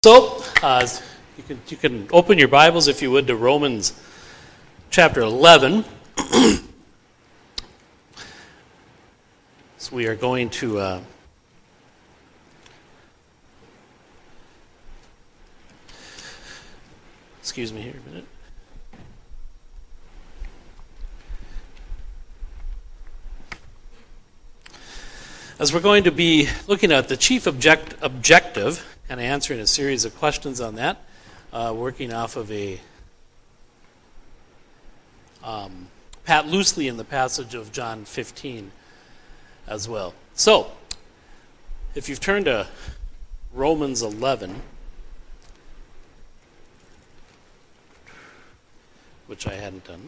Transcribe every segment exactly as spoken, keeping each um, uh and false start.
So, uh, you can you can open your Bibles, if you would, to Romans chapter eleven. So we are going to uh, excuse me here a minute. As we're going to be looking at the chief object, objective, kind of answering a series of questions on that, uh, working off of a um, pat loosely in the passage of John fifteen as well. So, if you've turned to Romans eleven, which I hadn't done.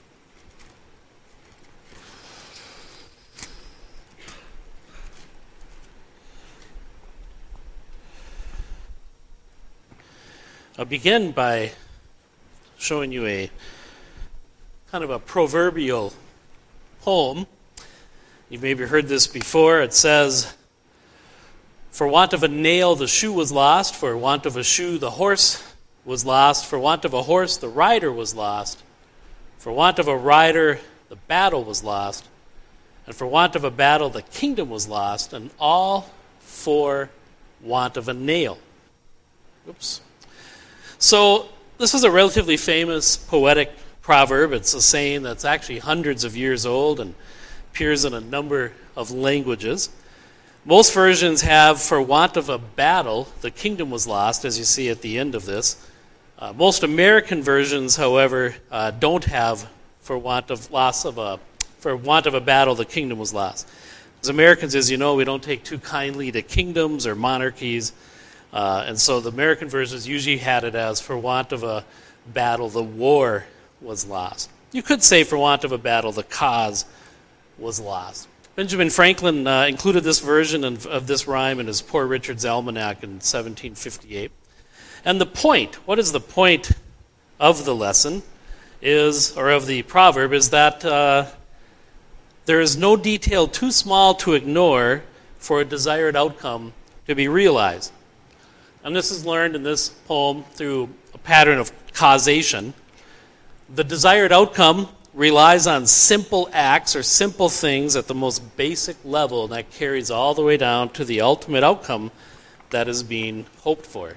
I'll begin by showing you a kind of a proverbial poem. You've maybe heard this before. It says, "For want of a nail the shoe was lost, for want of a shoe the horse was lost, for want of a horse the rider was lost, for want of a rider the battle was lost, and for want of a battle the kingdom was lost, and all for want of a nail." Oops. So this is a relatively famous poetic proverb. It's a saying that's actually hundreds of years old and appears in a number of languages. Most versions have, "For want of a battle, the kingdom was lost," as you see at the end of this. Uh, most American versions, however, uh, don't have "For want of loss of a for want of a battle, the kingdom was lost." As Americans, as you know, we don't take too kindly to kingdoms or monarchies. Uh, and so the American versions usually had it as "For want of a battle, the war was lost." You could say "For want of a battle, the cause was lost." Benjamin Franklin uh, included this version of, of this rhyme in his Poor Richard's Almanac in seventeen fifty-eight. And the point, what is the point of the lesson, is, or of the proverb, is that uh, there is no detail too small to ignore for a desired outcome to be realized. And this is learned in this poem through a pattern of causation. The desired outcome relies on simple acts or simple things at the most basic level, and that carries all the way down to the ultimate outcome that is being hoped for.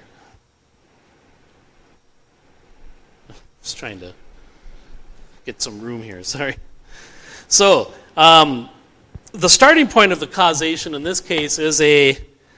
Just trying to get some room here, sorry. So, um, the starting point of the causation in this case is a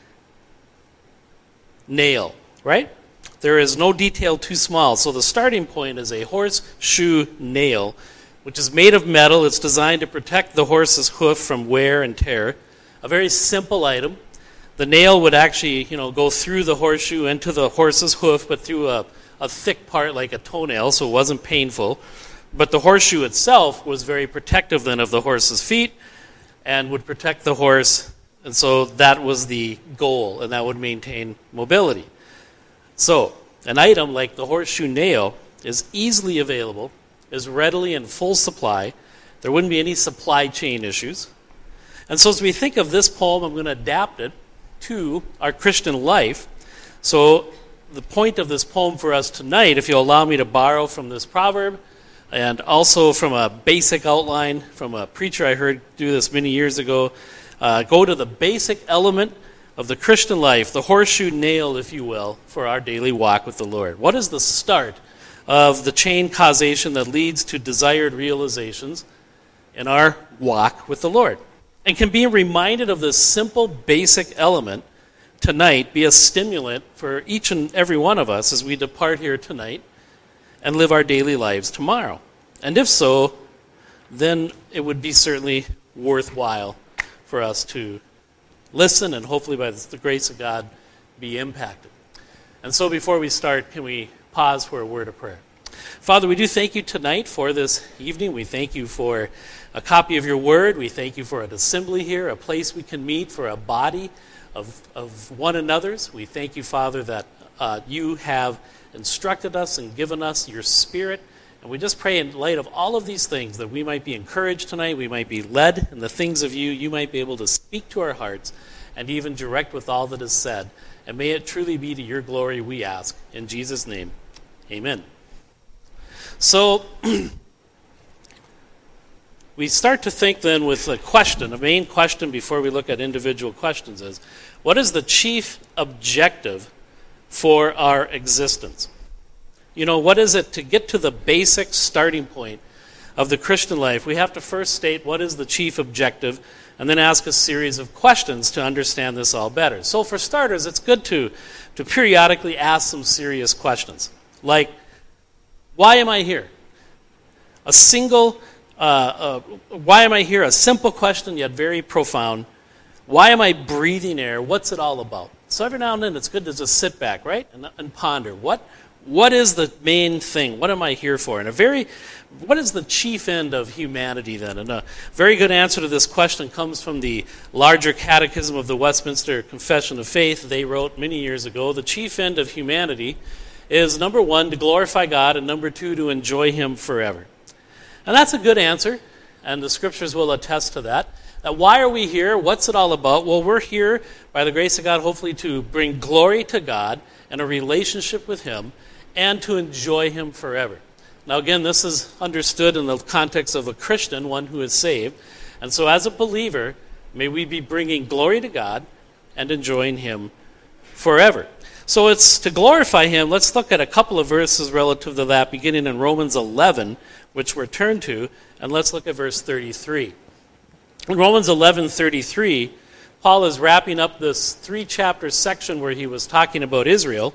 nail, right? There is no detail too small. So the starting point is a horseshoe nail, which is made of metal. It's designed to protect the horse's hoof from wear and tear. A very simple item. The nail would actually, you know, go through the horseshoe into the horse's hoof, but through a, a thick part like a toenail, so it wasn't painful. But the horseshoe itself was very protective then of the horse's feet and would protect the horse. And so that was the goal, and that would maintain mobility. So an item like the horseshoe nail is easily available, is readily in full supply. There wouldn't be any supply chain issues. And so as we think of this poem, I'm going to adapt it to our Christian life. So the point of this poem for us tonight, if you'll allow me to borrow from this proverb, and also from a basic outline from a preacher I heard do this many years ago, Uh, go to the basic element of the Christian life, the horseshoe nail, if you will, for our daily walk with the Lord. What is the start of the chain causation that leads to desired realizations in our walk with the Lord? And can being reminded of this simple, basic element tonight be a stimulant for each and every one of us as we depart here tonight and live our daily lives tomorrow? And if so, then it would be certainly worthwhile for us to listen and hopefully by the grace of God be impacted. And so before we start, can we pause for a word of prayer? Father, we do thank you tonight for this evening. We thank you for a copy of your word. We thank you for an assembly here, a place we can meet, for a body of, of one another's. We thank you, Father, that uh, you have instructed us and given us your Spirit. And we just pray in light of all of these things that we might be encouraged tonight, we might be led in the things of you, you might be able to speak to our hearts, and even direct with all that is said. And may it truly be to your glory, we ask. In Jesus' name, amen. So, we start to think then with a question. The main question before we look at individual questions is, what is the chief objective for our existence? You know, what is it to get to the basic starting point of the Christian life? We have to first state what is the chief objective and then ask a series of questions to understand this all better. So for starters, it's good to, to periodically ask some serious questions. Like, why am I here? A single, uh, uh, why am I here? A simple question, yet very profound. Why am I breathing air? What's it all about? So every now and then it's good to just sit back, right, and, and ponder. What, what is the main thing? What am I here for? And a very, what is the chief end of humanity then? And a very good answer to this question comes from the larger catechism of the Westminster Confession of Faith. They wrote many years ago, the chief end of humanity is, number one, to glorify God, and number two, to enjoy Him forever. And that's a good answer, and the Scriptures will attest to that. Now, why are we here? What's it all about? Well, we're here, by the grace of God, hopefully to bring glory to God and a relationship with Him, and to enjoy Him forever. Now, again, this is understood in the context of a Christian, one who is saved. And so as a believer, may we be bringing glory to God and enjoying Him forever. So it's to glorify Him. Let's look at a couple of verses relative to that, beginning in Romans eleven, which we're turned to, and let's look at verse thirty-three. In Romans eleven thirty-three, Paul is wrapping up this three-chapter section where he was talking about Israel,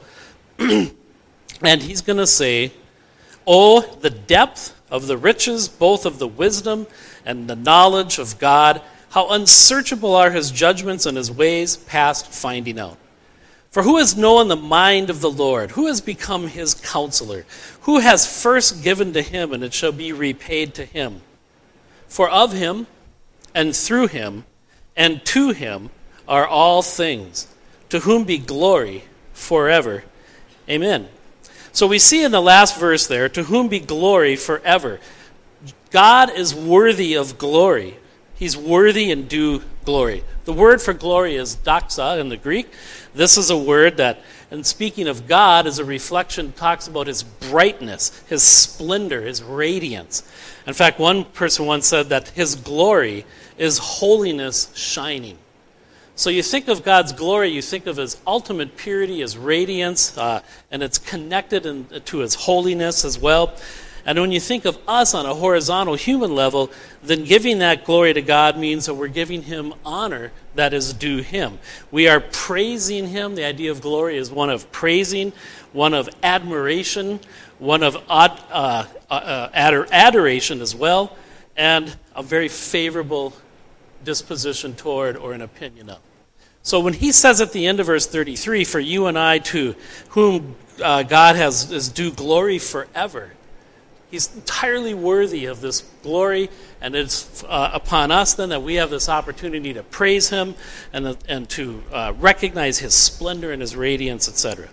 and he's going to say, "Oh, the depth of the riches, both of the wisdom and the knowledge of God, how unsearchable are His judgments and His ways past finding out. For who has known the mind of the Lord? Who has become His counselor? Who has first given to Him, and it shall be repaid to Him? For of Him, and through Him, and to Him are all things, to whom be glory forever. Amen." So we see in the last verse there, to whom be glory forever. God is worthy of glory. He's worthy and due glory. The word for glory is doxa in the Greek. This is a word that, in speaking of God, is a reflection, talks about His brightness, His splendor, His radiance. In fact, one person once said that His glory is holiness shining. So you think of God's glory, you think of His ultimate purity, His radiance, uh, and it's connected in, to His holiness as well. And when you think of us on a horizontal human level, then giving that glory to God means that we're giving Him honor that is due Him. We are praising Him. The idea of glory is one of praising, one of admiration, one of ad, uh, uh, ador- adoration as well, and a very favorable disposition toward or an opinion of. So when he says at the end of verse thirty-three, for you and I to whom uh, God has is due glory forever, He's entirely worthy of this glory, and it's uh, upon us then that we have this opportunity to praise Him and, uh, and to uh, recognize His splendor and His radiance, et cetera.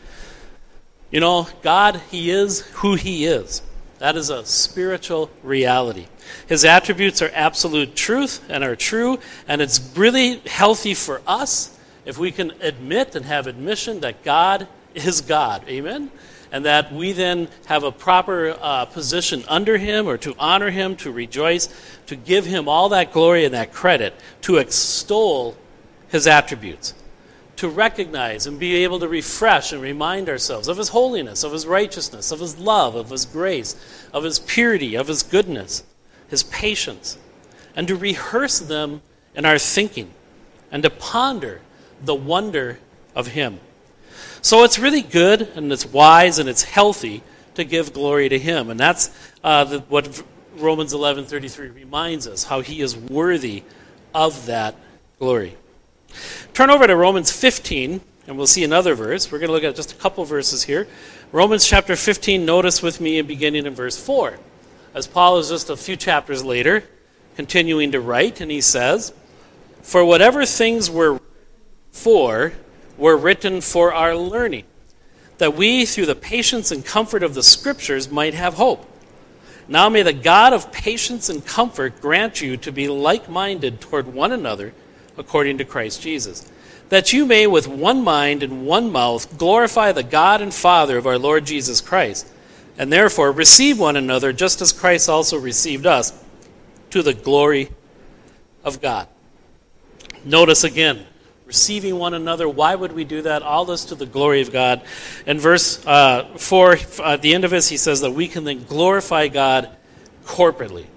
You know, God, He is who He is. That is a spiritual reality. His attributes are absolute truth and are true, and it's really healthy for us if we can admit and have admission that God is God. Amen? And that we then have a proper uh, position under Him, or to honor Him, to rejoice, to give Him all that glory and that credit, to extol His attributes, to recognize and be able to refresh and remind ourselves of His holiness, of His righteousness, of His love, of His grace, of His purity, of His goodness, His patience, and to rehearse them in our thinking and to ponder the wonder of Him. So it's really good, and it's wise, and it's healthy to give glory to Him. And that's uh, the, what Romans eleven thirty-three reminds us, how He is worthy of that glory. Turn over to Romans fifteen, and we'll see another verse. We're going to look at just a couple verses here. Romans chapter fifteen, notice with me beginning in verse four. As Paul is just a few chapters later, continuing to write, and he says, for whatever things were for were written for our learning, that we, through the patience and comfort of the Scriptures, might have hope. Now may the God of patience and comfort grant you to be like-minded toward one another, according to Christ Jesus, that you may with one mind and one mouth glorify the God and Father of our Lord Jesus Christ, and therefore receive one another just as Christ also received us, to the glory of God. Notice again, receiving one another. Why would we do that? All this to the glory of God. In verse uh, four, at the end of this, he says that we can then glorify God corporately.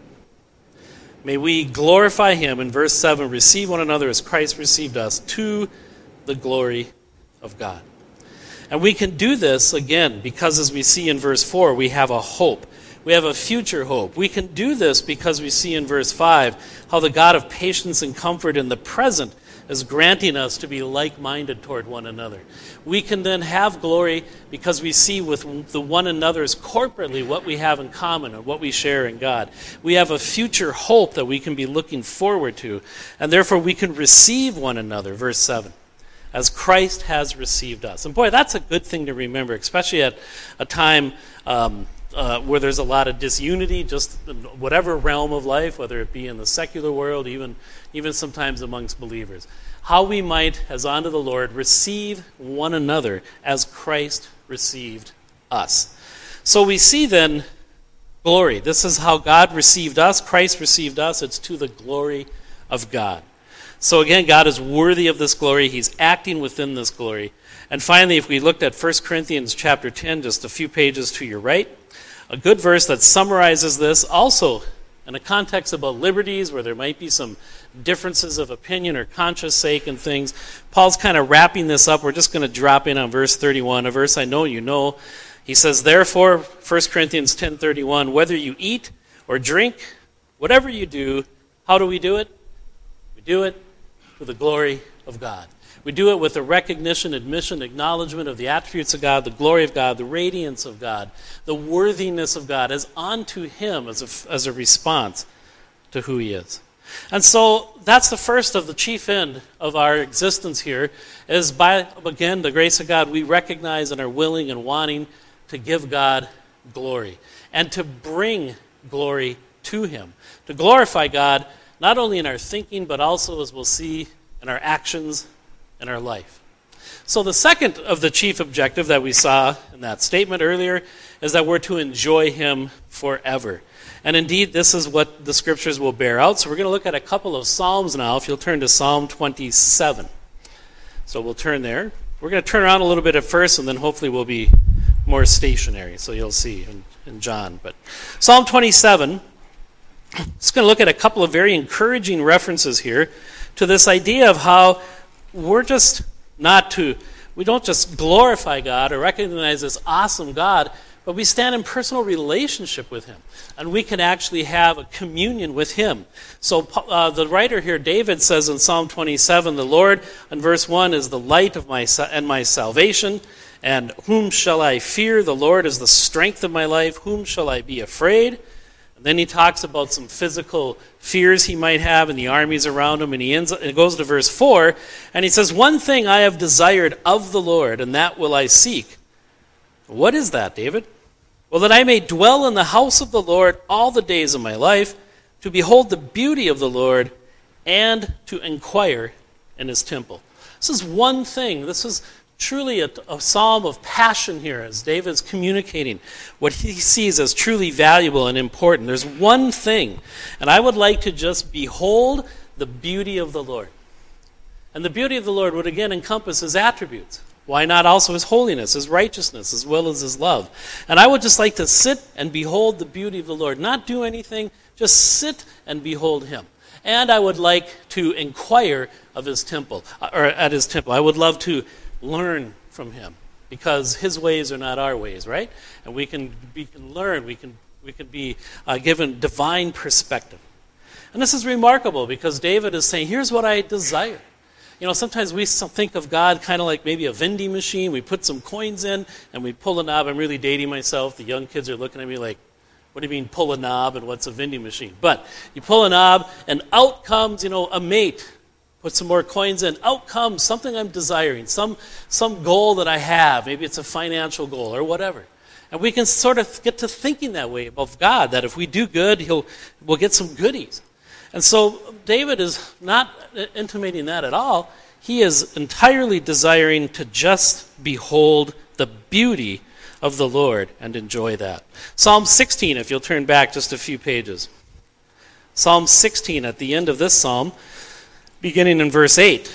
May we glorify him, in verse seven, receive one another as Christ received us, to the glory of God. And we can do this, again, because as we see in verse four, we have a hope. We have a future hope. We can do this because we see in verse five how the God of patience and comfort in the present is granting us to be like-minded toward one another. We can then have glory because we see with the one another's corporately what we have in common and what we share in God. We have a future hope that we can be looking forward to, and therefore we can receive one another, verse seven, as Christ has received us. And boy, that's a good thing to remember, especially at a time um, uh, where there's a lot of disunity, just in whatever realm of life, whether it be in the secular world, even even sometimes amongst believers. How we might, as unto the Lord, receive one another as Christ received us. So we see then glory. This is how God received us. Christ received us. It's to the glory of God. So again, God is worthy of this glory. He's acting within this glory. And finally, if we looked at First Corinthians chapter ten, just a few pages to your right, a good verse that summarizes this, also in a context about liberties where there might be some differences of opinion or conscience sake and things. Paul's kind of wrapping this up. We're just going to drop in on verse thirty-one, a verse I know you know. He says, therefore, First Corinthians ten thirty-one, whether you eat or drink, whatever you do, how do we do it? We do it to the glory of God. We do it with the recognition, admission, acknowledgement of the attributes of God, the glory of God, the radiance of God, the worthiness of God as unto him as a, as a response to who he is. And so that's the first of the chief end of our existence here, is by, again, the grace of God, we recognize and are willing and wanting to give God glory and to bring glory to him, to glorify God not only in our thinking, but also, as we'll see, in our actions and our life. So the second of the chief objective that we saw in that statement earlier is that we're to enjoy him forever. And indeed, this is what the scriptures will bear out. So we're going to look at a couple of Psalms now, if you'll turn to Psalm twenty-seven. So we'll turn there. We're going to turn around a little bit at first, and then hopefully we'll be more stationary, so you'll see in, in John. But Psalm twenty-seven, just going to look at a couple of very encouraging references here to this idea of how we're just not to, we don't just glorify God or recognize this awesome God, but we stand in personal relationship with him. And we can actually have a communion with him. So uh, the writer here, David, says in Psalm twenty-seven, the Lord, in verse one, is the light of my and my salvation. And whom shall I fear? The Lord is the strength of my life. Whom shall I be afraid? And then he talks about some physical fears he might have and the armies around him. And he ends, it goes to verse four, and he says, one thing I have desired of the Lord, and that will I seek. What is that, David? Well, that I may dwell in the house of the Lord all the days of my life, to behold the beauty of the Lord, and to inquire in his temple. This is one thing. This is truly a, a psalm of passion here as David's communicating what he sees as truly valuable and important. There's one thing, and I would like to just behold the beauty of the Lord. And the beauty of the Lord would again encompass his attributes. Why not also his holiness, his righteousness, as well as his love? And I would just like to sit and behold the beauty of the Lord. Not do anything, just sit and behold him. And I would like to inquire of his temple, or at his temple. I would love to learn from him, because his ways are not our ways, right? And we can we can learn, we can we can be uh, given divine perspective. And this is remarkable because David is saying, here's what I desire. You know, sometimes we think of God kind of like maybe a vending machine. We put some coins in and we pull a knob. I'm really dating myself. The young kids are looking at me like, what do you mean pull a knob and what's a vending machine? But you pull a knob and out comes, you know, a mate. Put some more coins in. Out comes something I'm desiring, some some goal that I have. Maybe it's a financial goal or whatever. And we can sort of get to thinking that way about God, that if we do good, he'll we'll get some goodies. And so David is not intimating that at all. He is entirely desiring to just behold the beauty of the Lord and enjoy that. Psalm sixteen, if you'll turn back just a few pages. Psalm sixteen, at the end of this psalm, beginning in verse eight.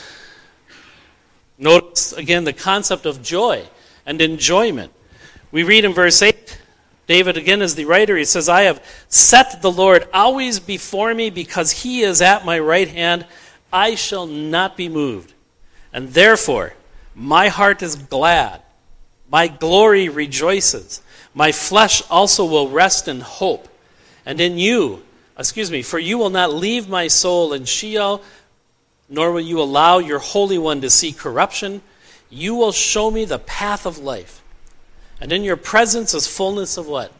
Notice again the concept of joy and enjoyment. We read in verse eight, David again is the writer, he says, I have set the Lord always before me because he is at my right hand. I shall not be moved. And therefore, my heart is glad. My glory rejoices. My flesh also will rest in hope. And in you, excuse me, for you will not leave my soul in Sheol, nor will you allow your Holy One to see corruption. You will show me the path of life. And in your presence is fullness of what?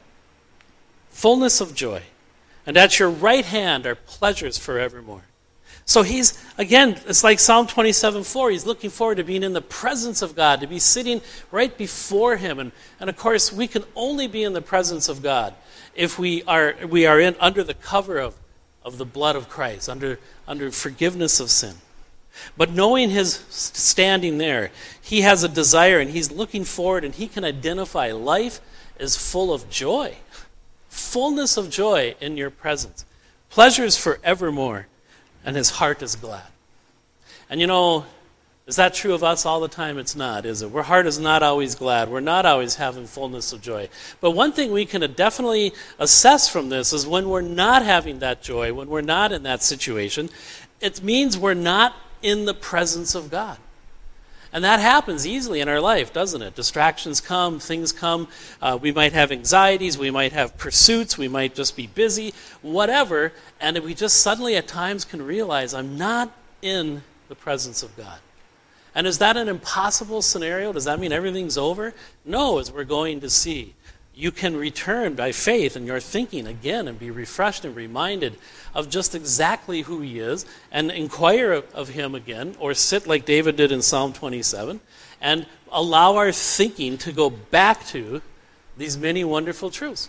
Fullness of joy. And at your right hand are pleasures forevermore. So he's, again, it's like Psalm twenty-seven four. He's looking forward to being in the presence of God, to be sitting right before him. And, and of course, we can only be in the presence of God if we are we are in under the cover of, of the blood of Christ, under, under forgiveness of sin. But knowing his standing there, he has a desire and he's looking forward and he can identify life is full of joy. Fullness of joy in your presence. Pleasures forevermore. And his heart is glad. And you know, is that true of us all the time? It's not, is it? Our heart is not always glad. We're not always having fullness of joy. But one thing we can definitely assess from this is when we're not having that joy, when we're not in that situation, it means we're not in the presence of God. And that happens easily in our life, doesn't it? Distractions come, things come. Uh, we might have anxieties, we might have pursuits, we might just be busy, whatever. And we just suddenly at times can realize I'm not in the presence of God. And is that an impossible scenario? Does that mean everything's over? No, as we're going to see. You can return by faith in your thinking again and be refreshed and reminded of just exactly who he is and inquire of, of him again, or sit like David did in Psalm twenty-seven and allow our thinking to go back to these many wonderful truths.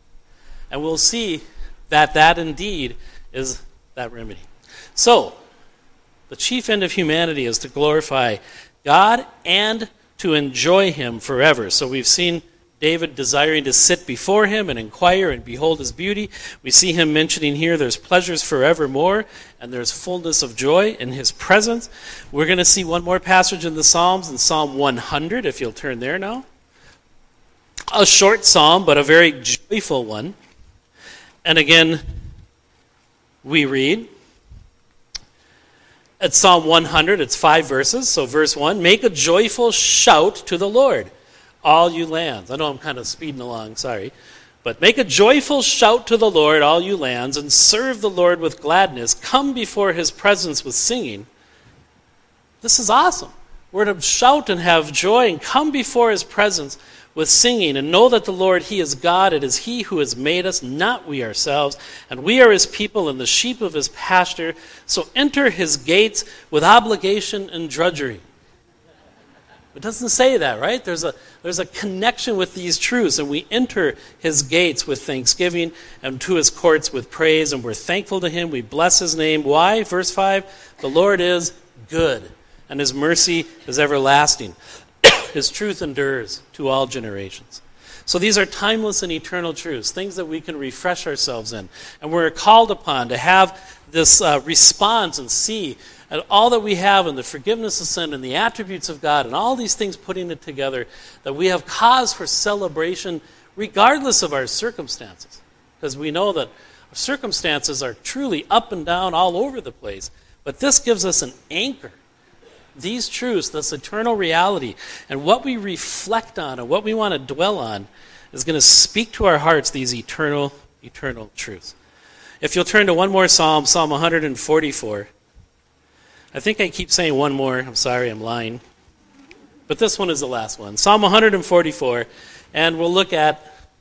And we'll see that that indeed is that remedy. So, the chief end of humanity is to glorify God and to enjoy him forever. So we've seen David desiring to sit before him and inquire and behold his beauty. We see him mentioning here there's pleasures forevermore and there's fullness of joy in his presence. We're going to see one more passage in the Psalms in Psalm one hundred, if you'll turn there now. A short psalm, but a very joyful one. And again, we read at Psalm one hundred, it's five verses. So verse one, make a joyful shout to the Lord, all you lands. I know I'm kind of speeding along, sorry. But make a joyful shout to the Lord, all you lands, and serve the Lord with gladness. Come before his presence with singing. This is awesome. We're to shout and have joy and come before his presence with singing and know that the Lord, he is God. It is he who has made us, not we ourselves. And we are his people and the sheep of his pasture. So enter his gates with obligation and drudgery. It doesn't say that, right? There's a there's a connection with these truths, and we enter his gates with thanksgiving and to his courts with praise, and we're thankful to him. We bless his name. Why? Verse five, the Lord is good, and his mercy is everlasting. His truth endures to all generations. So these are timeless and eternal truths, things that we can refresh ourselves in. And we're called upon to have this uh, response and see and all that we have in the forgiveness of sin and the attributes of God and all these things putting it together, that we have cause for celebration regardless of our circumstances. Because we know that our circumstances are truly up and down all over the place. But this gives us an anchor. These truths, this eternal reality, and what we reflect on and what we want to dwell on is going to speak to our hearts these eternal, eternal truths. If you'll turn to one more psalm, Psalm one forty-four. I think I keep saying one more. I'm sorry, I'm lying. But this one is the last one. Psalm one forty-four, and we'll look at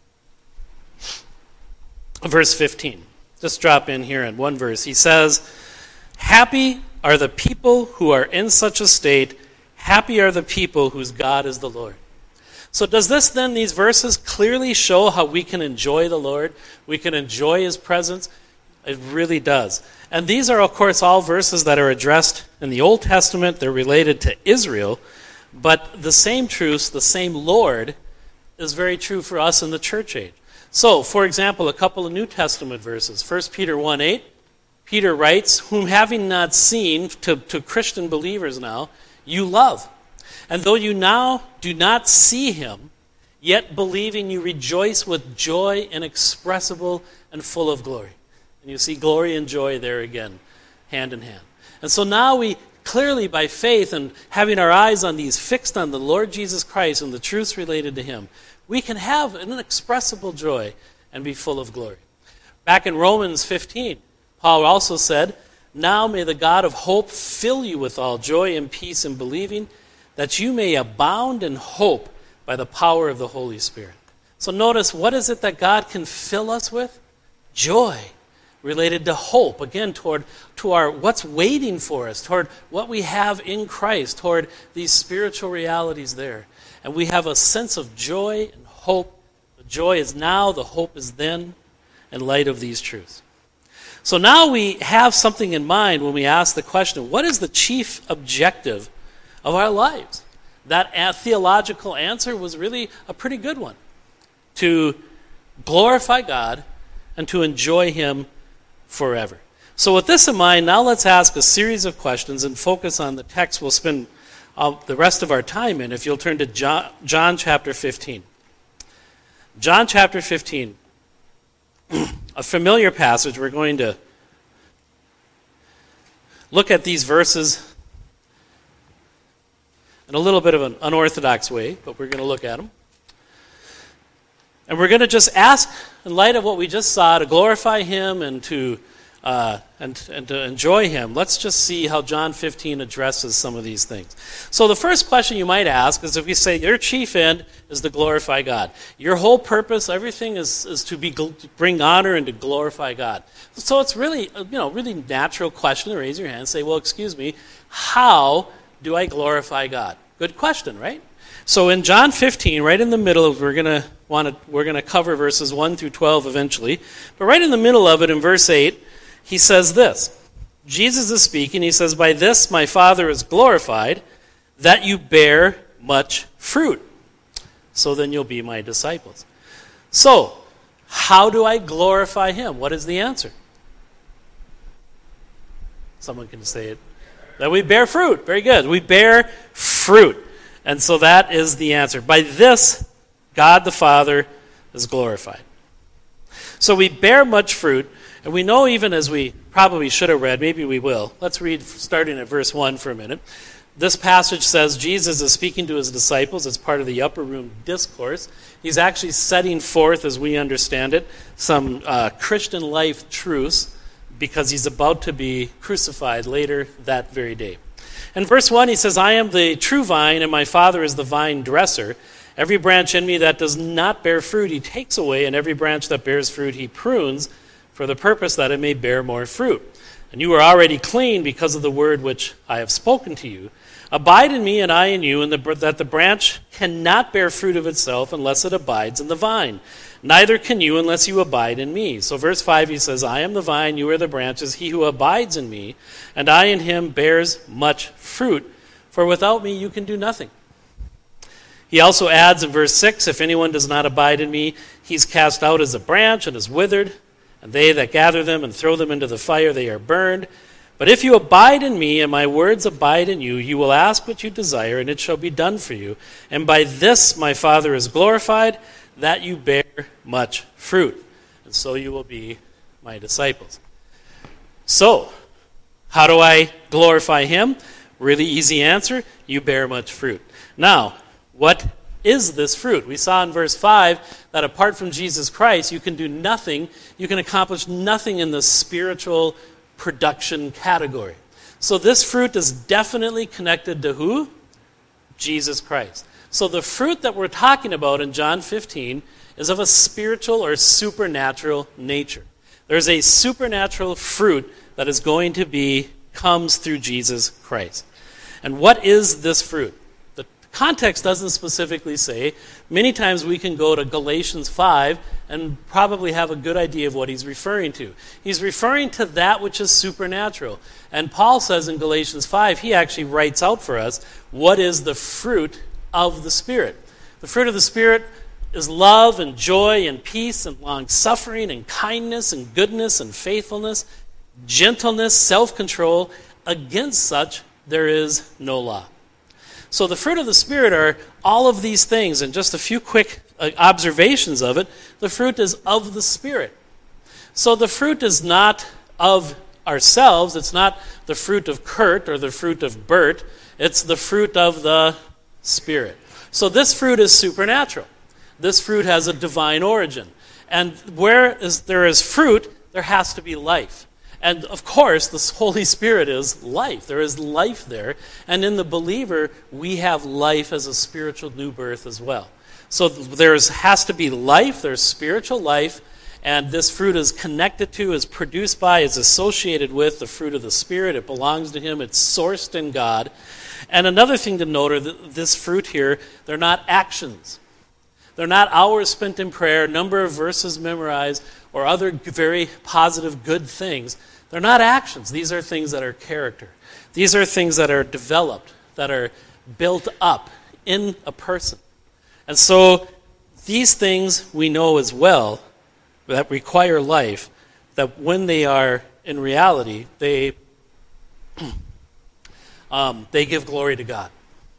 verse fifteen. Just drop in here in one verse. He says, happy are the people who are in such a state. Happy are the people whose God is the Lord. So does this then, these verses clearly show how we can enjoy the Lord? We can enjoy his presence? It really does. And these are, of course, all verses that are addressed in the Old Testament. They're related to Israel. But the same truths, the same Lord, is very true for us in the church age. So, for example, a couple of New Testament verses. First Peter one eight, Peter writes, whom having not seen, to, to Christian believers now, you love. And though you now do not see him, yet believing you rejoice with joy inexpressible and full of glory. And you see glory and joy there again, hand in hand. And so now we clearly, by faith and having our eyes on these fixed on the Lord Jesus Christ and the truths related to him, we can have an inexpressible joy and be full of glory. Back in Romans fifteen, Paul also said, now may the God of hope fill you with all joy and peace in believing, that you may abound in hope by the power of the Holy Spirit. So notice, what is it that God can fill us with? Joy. Related to hope, again, toward to our what's waiting for us, toward what we have in Christ, toward these spiritual realities there. And we have a sense of joy and hope. The joy is now, the hope is then, in light of these truths. So now we have something in mind when we ask the question, what is the chief objective of our lives? That theological answer was really a pretty good one. To glorify God and to enjoy him forever. So with this in mind, now let's ask a series of questions and focus on the text we'll spend uh, the rest of our time in. If you'll turn to John, John chapter fifteen. John chapter fifteen. A familiar passage. We're going to look at these verses in a little bit of an unorthodox way, but we're going to look at them. And we're going to just ask, in light of what we just saw, to glorify him and to uh, and, and to enjoy him. Let's just see how John fifteen addresses some of these things. So the first question you might ask is, if we say your chief end is to glorify God, your whole purpose, everything is, is to be to bring honor and to glorify God. So it's really, you know, really natural question to raise your hand and say, well, excuse me, how do I glorify God? Good question, right? So in John fifteen, right in the middle, we're going to want to we're going to cover verses one through twelve eventually. But right in the middle of it, in verse eight, he says this. Jesus is speaking. He says, by this my Father is glorified, that you bear much fruit. So then you'll be my disciples. So, how do I glorify him? What is the answer? Someone can say it. That we bear fruit. Very good. We bear fruit. And so that is the answer. By this, God the Father is glorified. So we bear much fruit, and we know, even as we probably should have read, maybe we will. Let's read starting at verse one for a minute. This passage says Jesus is speaking to his disciples as part of the upper room discourse. He's actually setting forth, as we understand it, some uh, Christian life truths, because he's about to be crucified later that very day. In verse one, he says, I am the true vine, and my Father is the vine dresser. Every branch in me that does not bear fruit, he takes away, and every branch that bears fruit, he prunes, for the purpose that it may bear more fruit. And you are already clean because of the word which I have spoken to you. Abide in me, and I in you, and the, that the branch cannot bear fruit of itself unless it abides in the vine. Neither can you unless you abide in me. So verse five, he says, I am the vine, you are the branches. He who abides in me, and I in him, bears much fruit. For without me you can do nothing. He also adds in verse six, if anyone does not abide in me, he's cast out as a branch and is withered. And they that gather them and throw them into the fire, they are burned. But if you abide in me, and my words abide in you, you will ask what you desire, and it shall be done for you. And by this my Father is glorified, that you bear much fruit. And so you will be my disciples. So, how do I glorify him? Really easy answer, you bear much fruit. Now, what is this fruit? We saw in verse five that apart from Jesus Christ, you can do nothing, you can accomplish nothing in the spiritual production category. So this fruit is definitely connected to who? Jesus Christ. So the fruit that we're talking about in John fifteen is of a spiritual or supernatural nature. There's a supernatural fruit that is going to be, comes through Jesus Christ. And what is this fruit? The context doesn't specifically say. Many times we can go to Galatians five and probably have a good idea of what he's referring to. He's referring to that which is supernatural. And Paul says in Galatians five, he actually writes out for us what is the fruit of the Spirit. The fruit of the Spirit is love and joy and peace and long-suffering and kindness and goodness and faithfulness, gentleness, self-control. Against such there is no law. So the fruit of the Spirit are all of these things, and just a few quick uh, observations of it. The fruit is of the Spirit. So the fruit is not of ourselves. It's not the fruit of Kurt or the fruit of Bert. It's the fruit of the Spirit. So this fruit is supernatural. This fruit has a divine origin. And where is, there is fruit, there has to be life. And of course, the Holy Spirit is life. There is life there. And in the believer, we have life as a spiritual new birth as well. So there has to be life, there's spiritual life, and this fruit is connected to, is produced by, is associated with the fruit of the Spirit. It belongs to Him. It's sourced in God. And another thing to note are that this fruit here, they're not actions. They're not hours spent in prayer, number of verses memorized, or other very positive, good things. They're not actions. These are things that are character. These are things that are developed, that are built up in a person. And so these things we know as well that require life, that when they are in reality, they, um, they give glory to God.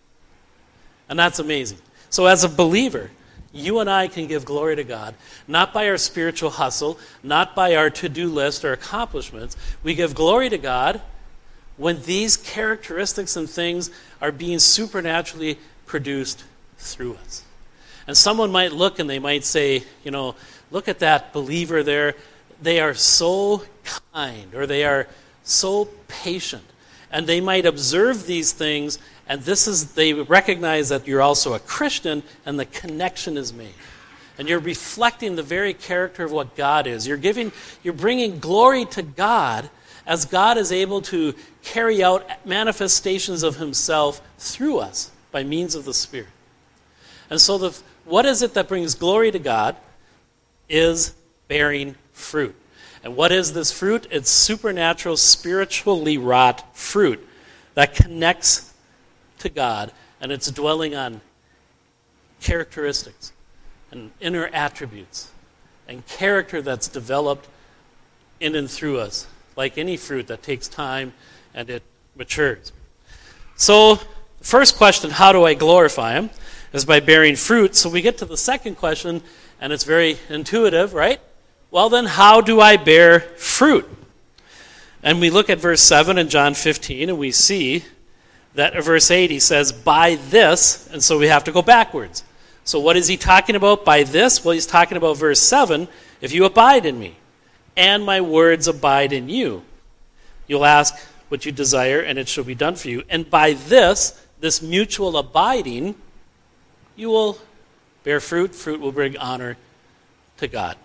And that's amazing. So as a believer, you and I can give glory to God, not by our spiritual hustle, not by our to-do list or accomplishments. We give glory to God when these characteristics and things are being supernaturally produced through us. And someone might look and they might say, you know, look at that believer there. They are so kind, or they are so patient. And they might observe these things, and this is, they recognize that you're also a Christian, and the connection is made. And you're reflecting the very character of what God is. You're giving, you're bringing glory to God as God is able to carry out manifestations of Himself through us by means of the Spirit. And so the, what is it that brings glory to God is bearing fruit. And what is this fruit? It's supernatural, spiritually wrought fruit that connects to God, and it's dwelling on characteristics and inner attributes and character that's developed in and through us, like any fruit that takes time and it matures. So the first question, how do I glorify Him, is by bearing fruit. So we get to the second question, and it's very intuitive, right? Well then, how do I bear fruit? And we look at verse seven in John fifteen, and we see that in verse eight he says, by this, and so we have to go backwards. So what is he talking about by this? Well, he's talking about verse seven, if you abide in me, and my words abide in you, you'll ask what you desire, and it shall be done for you. And by this, this mutual abiding, you will bear fruit. Fruit will bring honor to God.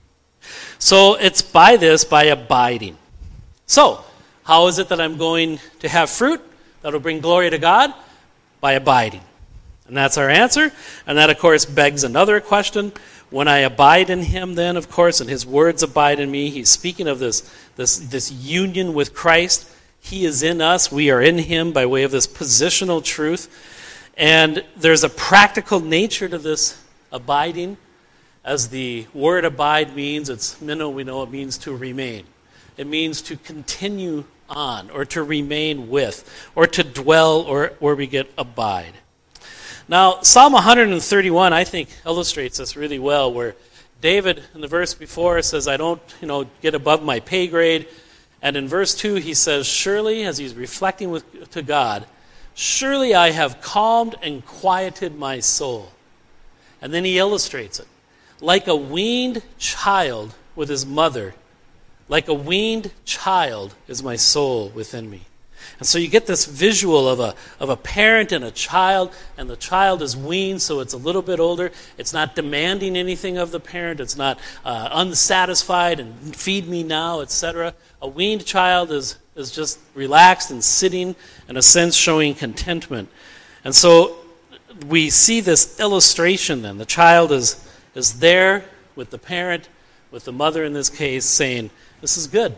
So it's by this, by abiding. So, how is it that I'm going to have fruit that will bring glory to God? By abiding. And that's our answer. And that, of course, begs another question. When I abide in Him, then, of course, and His words abide in me, He's speaking of this, this, this union with Christ. He is in us. We are in Him by way of this positional truth. And there's a practical nature to this abiding. As the word abide means, it's minnow, we know it means to remain. It means to continue on, or to remain with, or to dwell, or where we get abide. Now, Psalm one thirty-one, I think, illustrates this really well, where David, in the verse before, says, I don't, you know, get above my pay grade. And in verse two, he says, surely, as he's reflecting with, to God, surely I have calmed and quieted my soul. And then he illustrates it. Like a weaned child with his mother, like a weaned child is my soul within me. And so you get this visual of a of a parent and a child, and the child is weaned, so it's a little bit older. It's not demanding anything of the parent. It's not uh, unsatisfied and feed me now, et cetera. A weaned child is, is just relaxed and sitting, in a sense showing contentment. And so we see this illustration then. The child is, is there with the parent, with the mother in this case, saying, this is good.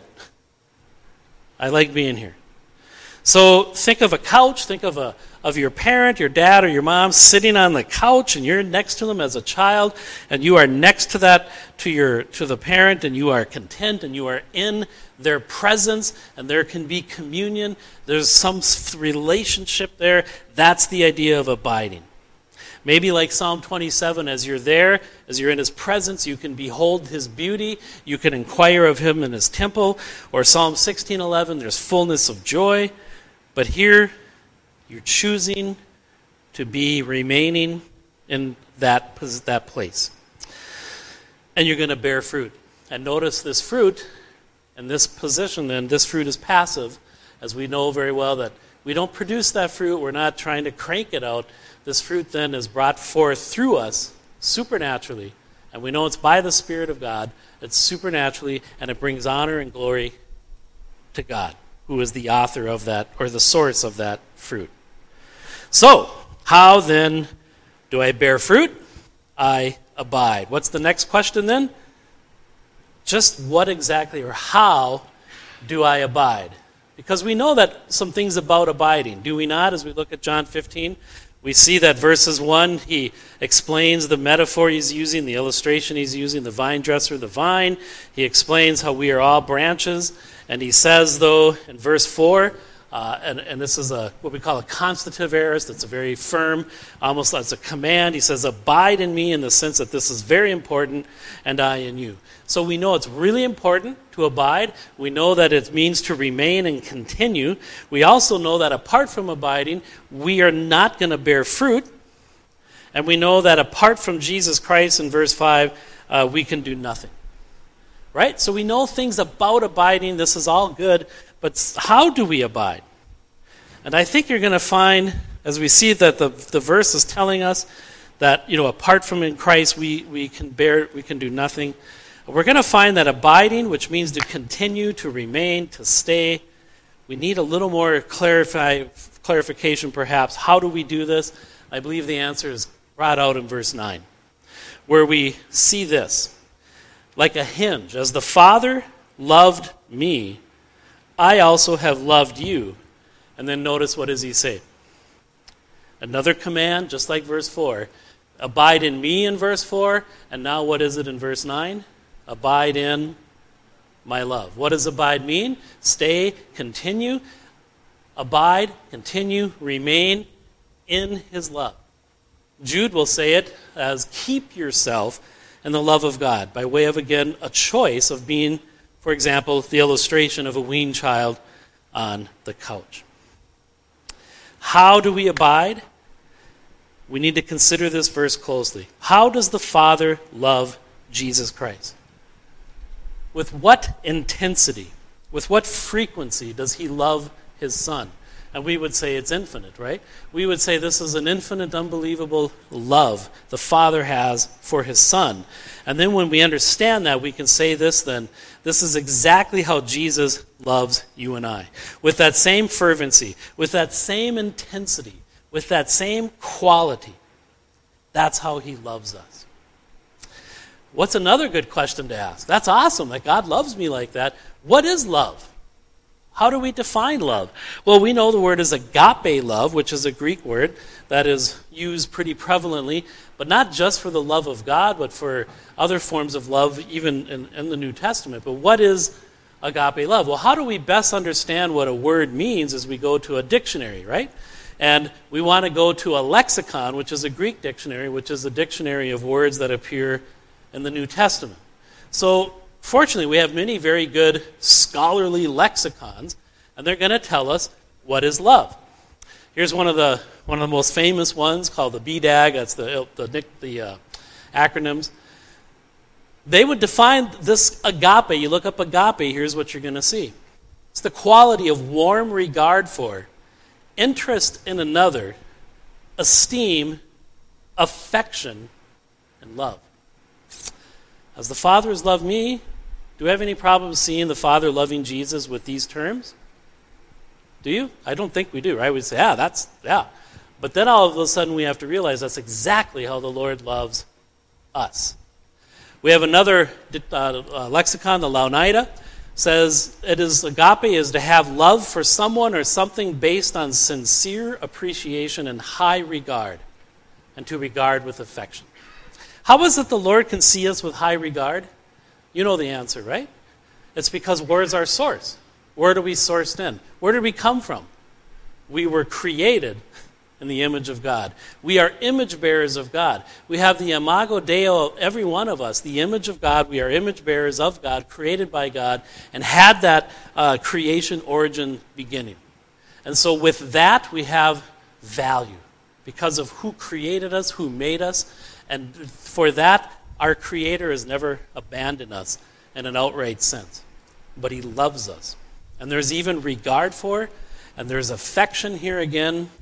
I like being here. So think of a couch, think of a of your parent, your dad or your mom sitting on the couch, and you're next to them as a child, and you are next to that to your to the parent, and you are content, and you are in their presence, and there can be communion. There's some relationship there. That's the idea of abiding. Maybe like Psalm twenty-seven, as you're there, as you're in his presence, you can behold his beauty, you can inquire of him in his temple, or Psalm sixteen eleven, there's fullness of joy. But here, you're choosing to be remaining in that, that place. And you're going to bear fruit. And notice this fruit, and this position then, this fruit is passive, as we know very well that we don't produce that fruit, we're not trying to crank it out. This fruit then is brought forth through us supernaturally. And we know it's by the Spirit of God. It's supernaturally, and it brings honor and glory to God, who is the author of that, or the source of that fruit. So, how then do I bear fruit? I abide. What's the next question then? Just what exactly, or how do I abide? Because we know that some things about abiding, do we not? As we look at John fifteen, we see that verses one, he explains the metaphor he's using, the illustration he's using, the vine dresser, the vine. He explains how we are all branches. And he says, though, in verse four, uh, and, and this is a what we call a constative aorist, that's a very firm, almost as a command. He says, abide in me, in the sense that this is very important, and I in you. So we know it's really important to abide. We know that it means to remain and continue. We also know that apart from abiding, we are not going to bear fruit. And we know that apart from Jesus Christ, in verse five, uh, we can do nothing. Right? So we know things about abiding. This is all good. But how do we abide? And I think you're going to find, as we see that the, the verse is telling us that, you know, apart from in Christ, we, we can bear, we can do nothing. We're going to find that abiding, which means to continue, to remain, to stay, we need a little more clarify, clarification perhaps. How do we do this? I believe the answer is brought out in verse nine, where we see this. Like a hinge, as the Father loved me, I also have loved you. And then notice, what does he say? Another command, just like verse four. Abide in me in verse four. And now what is it in verse nine? Abide in my love. What does abide mean? Stay, continue. Abide, continue, remain in his love. Jude will say it as keep yourself in the love of God, by way of, again, a choice of being, for example, the illustration of a weaned child on the couch. How do we abide? We need to consider this verse closely. How does the Father love Jesus Christ? With what intensity, with what frequency does he love his Son? And we would say it's infinite, right? We would say this is an infinite, unbelievable love the Father has for his Son. And then when we understand that, we can say this then, this is exactly how Jesus loves you and I. With that same fervency, with that same intensity, with that same quality. That's how he loves us. What's another good question to ask? That's awesome that God loves me like that. What is love? How do we define love? Well, we know the word is agape love, which is a Greek word that is used pretty prevalently, but not just for the love of God, but for other forms of love, even in, in the New Testament. But what is agape love? Well, how do we best understand what a word means as we go to a dictionary, right? And we want to go to a lexicon, which is a Greek dictionary, which is a dictionary of words that appear in the New Testament. So, fortunately, we have many very good scholarly lexicons, and they're going to tell us what is love. Here's one of the one of the most famous ones called the B D A G. That's the the, the uh, acronyms. They would define this agape. You look up agape, here's what you're going to see. It's the quality of warm regard for, interest in another, esteem, affection, and love. As the Father has loved me, do we have any problem seeing the Father loving Jesus with these terms? Do you? I don't think we do, right? We say, yeah, that's, yeah. But then all of a sudden we have to realize that's exactly how the Lord loves us. We have another uh, uh, lexicon, the Louw-Nida, says it is agape is to have love for someone or something based on sincere appreciation and high regard, and to regard with affection. How is it the Lord can see us with high regard? You know the answer, right? It's because where's our source? Where do we sourced in? Where did we come from? We were created in the image of God. We are image bearers of God. We have the imago Dei of every one of us, the image of God. We are image bearers of God, created by God, and had that uh, creation origin beginning. And so with that, we have value because of who created us, who made us. And for that, our Creator has never abandoned us in an outright sense. But He loves us. And there's even regard for, and there's affection here again.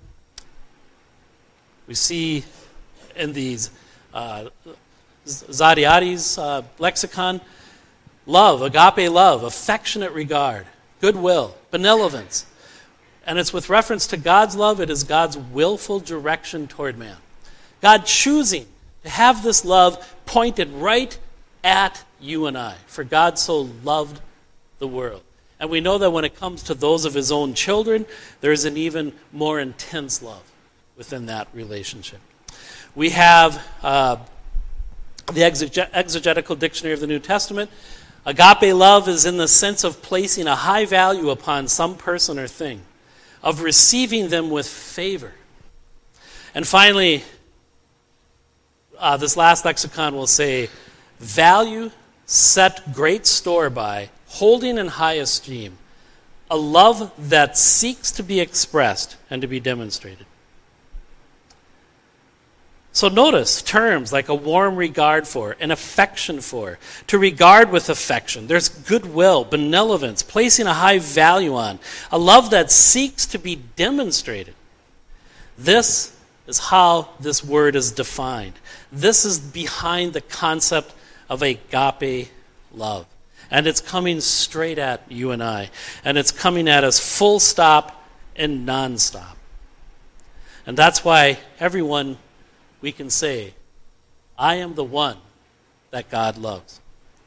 We see in these uh, Zadiadi's uh, lexicon, love, agape love, affectionate regard, goodwill, benevolence. And it's with reference to God's love. It is God's willful direction toward man. God choosing to have this love pointed right at you and I. For God so loved the world. And we know that when it comes to those of His own children, there's an even more intense love within that relationship. We have uh, the exege- Exegetical Dictionary of the New Testament. Agape love is in the sense of placing a high value upon some person or thing, of receiving them with favor. And finally, uh, this last lexicon will say, value set great store by, holding in high esteem, a love that seeks to be expressed and to be demonstrated. So notice terms like a warm regard for, an affection for, to regard with affection. There's goodwill, benevolence, placing a high value on, a love that seeks to be demonstrated. This is how this word is defined. This is behind the concept of agape love. And it's coming straight at you and I. And it's coming at us full stop and non-stop. And that's why everyone, we can say, I am the one that God loves.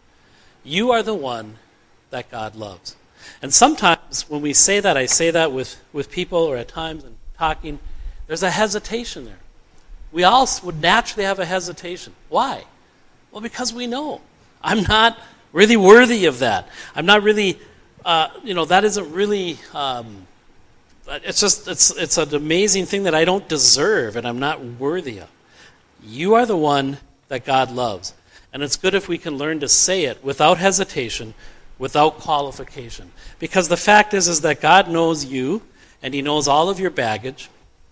You are the one that God loves. And sometimes when we say that, I say that with, with people or at times in talking, there's a hesitation there. We all would naturally have a hesitation. Why? Well, because we know I'm not really worthy of that. I'm not really, uh, you know, that isn't really, um, it's just, it's, it's an amazing thing that I don't deserve and I'm not worthy of. You are the one that God loves. And it's good if we can learn to say it without hesitation, without qualification. Because the fact is, is that God knows you, and He knows all of your baggage.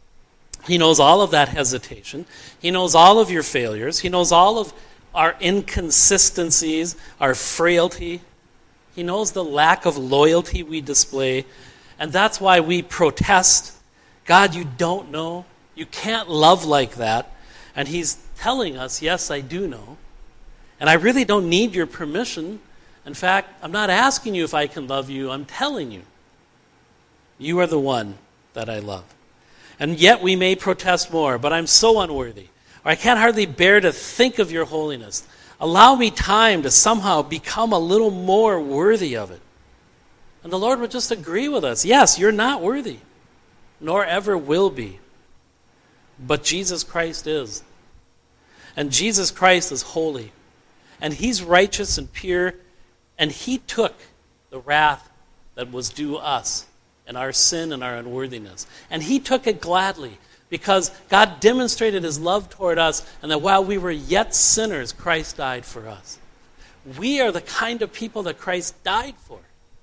He knows all of that hesitation. He knows all of your failures. He knows all of our inconsistencies, our frailty. He knows the lack of loyalty we display. And that's why we protest. God, you don't know. You can't love like that. And He's telling us, yes, I do know. And I really don't need your permission. In fact, I'm not asking you if I can love you. I'm telling you. You are the one that I love. And yet we may protest more, but I'm so unworthy. Or I can't hardly bear to think of your holiness. Allow me time to somehow become a little more worthy of it. And the Lord would just agree with us. Yes, you're not worthy, nor ever will be. But Jesus Christ is. And Jesus Christ is holy. And He's righteous and pure. And He took the wrath that was due us and our sin and our unworthiness. And He took it gladly because God demonstrated His love toward us, and that while we were yet sinners, Christ died for us. We are the kind of people that Christ died for.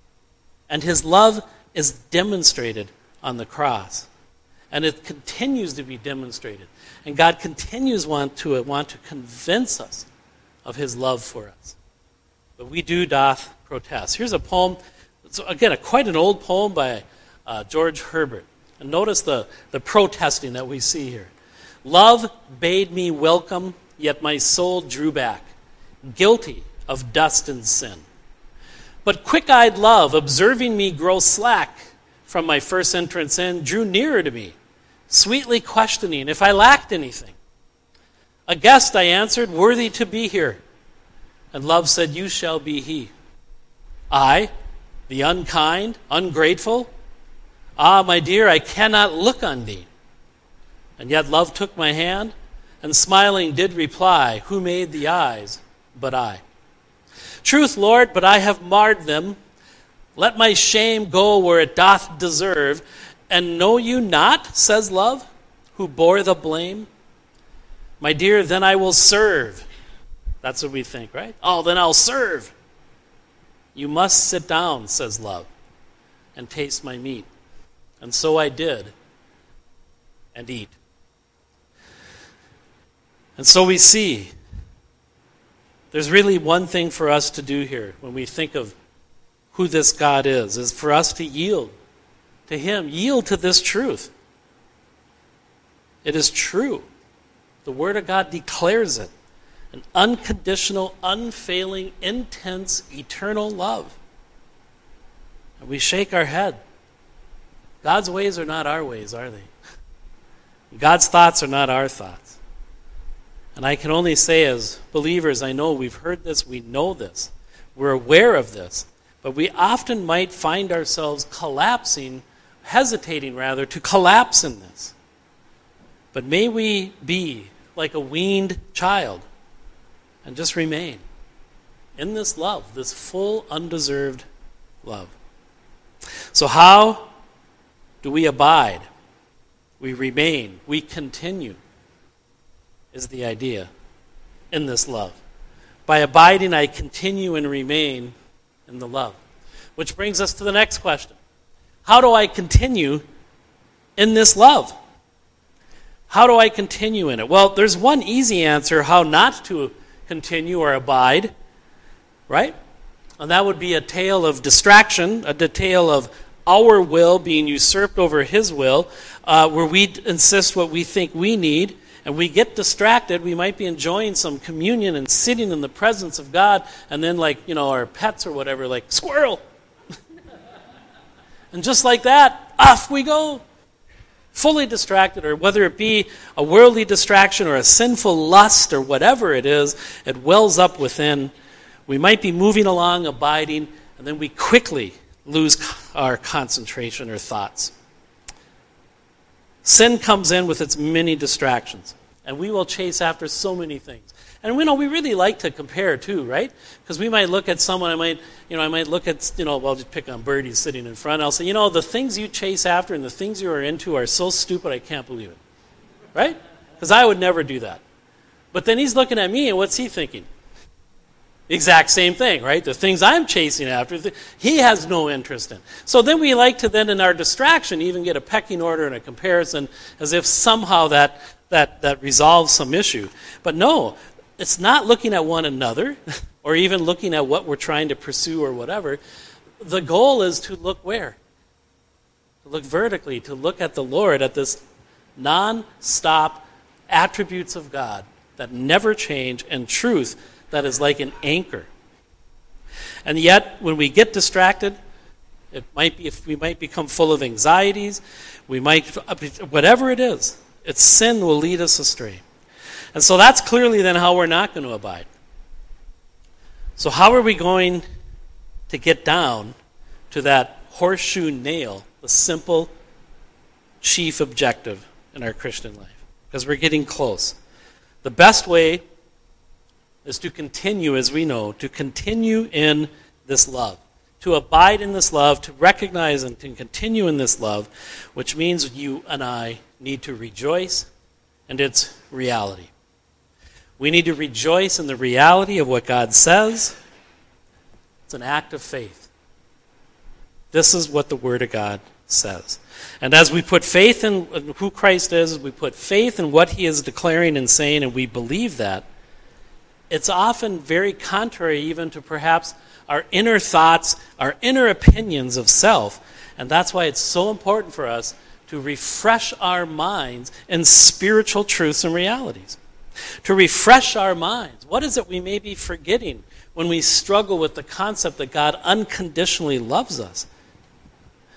And His love is demonstrated on the cross. And it continues to be demonstrated. And God continues want to, want to convince us of His love for us. But we do doth protest. Here's a poem, it's, again, a, quite an old poem by uh, George Herbert. And notice the, the protesting that we see here. Love bade me welcome, yet my soul drew back, guilty of dust and sin. But quick-eyed love, observing me grow slack from my first entrance in, drew nearer to me, sweetly questioning if I lacked anything. A guest, I answered, worthy to be here. And love said, you shall be he. I, the unkind, ungrateful, ah, my dear, I cannot look on thee. And yet love took my hand, and smiling did reply, who made the eyes but I? Truth, Lord, but I have marred them. Let my shame go where it doth deserve. And know you not, says love, who bore the blame? My dear, then I will serve. That's what we think, right? Oh, then I'll serve. You must sit down, says love, and taste my meat. And so I did, and eat. And so we see there's really one thing for us to do here when we think of who this God is, is for us to yield to him, yield to this truth. It is true. The Word of God declares it. An unconditional, unfailing, intense, eternal love. And we shake our head. God's ways are not our ways, are they? God's thoughts are not our thoughts. And I can only say as believers, I know we've heard this, we know this, we're aware of this, but we often might find ourselves collapsing, hesitating rather, to collapse in this. But may we be like a weaned child and just remain in this love, this full, undeserved love. So how do we abide? We remain, we continue, is the idea in this love. By abiding, I continue and remain in the love. Which brings us to the next question. How do I continue in this love? How do I continue in it? Well, there's one easy answer how not to continue or abide, right? And that would be a tale of distraction, a tale of our will being usurped over his will, uh, where we insist what we think we need, and we get distracted. We might be enjoying some communion and sitting in the presence of God, and then like, you know, our pets or whatever, like, squirrel. And just like that, off we go. Fully distracted, or whether it be a worldly distraction or a sinful lust or whatever it is, it wells up within. We might be moving along, abiding, and then we quickly lose our concentration or thoughts. Sin comes in with its many distractions, and we will chase after so many things. And we know we really like to compare too, right? Because we might look at someone, I might, you know, I might look at, you know, well, I'll just pick on Birdie sitting in front. I'll say, you know, the things you chase after and the things you are into are so stupid, I can't believe it, right? Because I would never do that. But then he's looking at me, and what's he thinking? The exact same thing, right? The things I'm chasing after, he has no interest in. So then we like to then, in our distraction, even get a pecking order and a comparison as if somehow that that that resolves some issue. But no, it's not looking at one another or even looking at what we're trying to pursue or whatever. The goal is to look where? To look vertically, to look at the Lord, at this non-stop attributes of God that never change, and truth that is like an anchor. And yet, when we get distracted, it might be if we might become full of anxieties, we might, whatever it is, its sin will lead us astray. And so that's clearly then how we're not going to abide. So how are we going to get down to that horseshoe nail, the simple chief objective in our Christian life? Because we're getting close. The best way is to continue, as we know, to continue in this love, to abide in this love, to recognize and to continue in this love, which means you and I need to rejoice in its reality. We need to rejoice in the reality of what God says. It's an act of faith. This is what the Word of God says. And as we put faith in who Christ is, we put faith in what he is declaring and saying, and we believe that, it's often very contrary even to perhaps our inner thoughts, our inner opinions of self. And that's why it's so important for us to refresh our minds in spiritual truths and realities. To refresh our minds. What is it we may be forgetting when we struggle with the concept that God unconditionally loves us?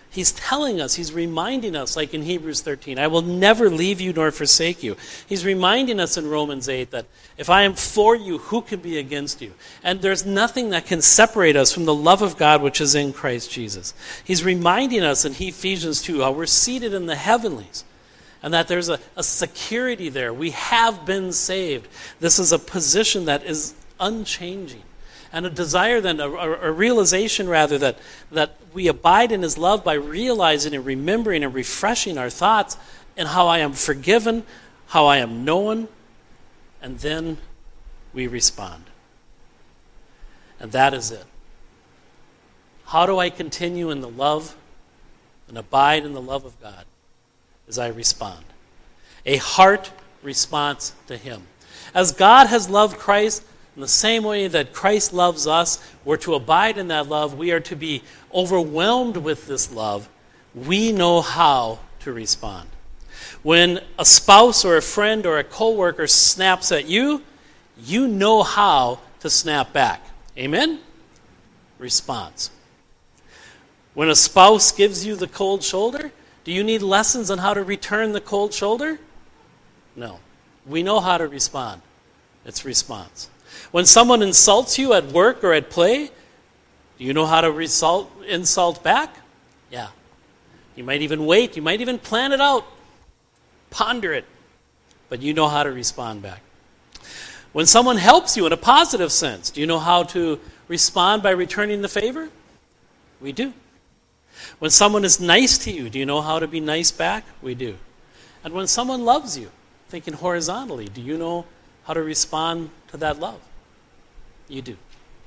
He's telling us, he's reminding us, like in Hebrews thirteen, I will never leave you nor forsake you. He's reminding us in Romans eight that if I am for you, who can be against you? And there's nothing that can separate us from the love of God which is in Christ Jesus. He's reminding us in Ephesians two how we're seated in the heavenlies and that there's a, a security there. We have been saved. This is a position that is unchanging. And a desire then, a, a realization rather, that, that we abide in his love by realizing and remembering and refreshing our thoughts in how I am forgiven, how I am known, and then we respond. And that is it. How do I continue in the love and abide in the love of God? As I respond. A heart response to him. As God has loved Christ, in the same way that Christ loves us, we're to abide in that love. We are to be overwhelmed with this love. We know how to respond. When a spouse or a friend or a coworker snaps at you, you know how to snap back. Amen? Response. When a spouse gives you the cold shoulder, do you need lessons on how to return the cold shoulder? No. We know how to respond. It's response. When someone insults you at work or at play, do you know how to result, insult back? Yeah. You might even wait. You might even plan it out. Ponder it. But you know how to respond back. When someone helps you in a positive sense, do you know how to respond by returning the favor? We do. When someone is nice to you, do you know how to be nice back? We do. And when someone loves you, thinking horizontally, do you know how to respond to that love? You do.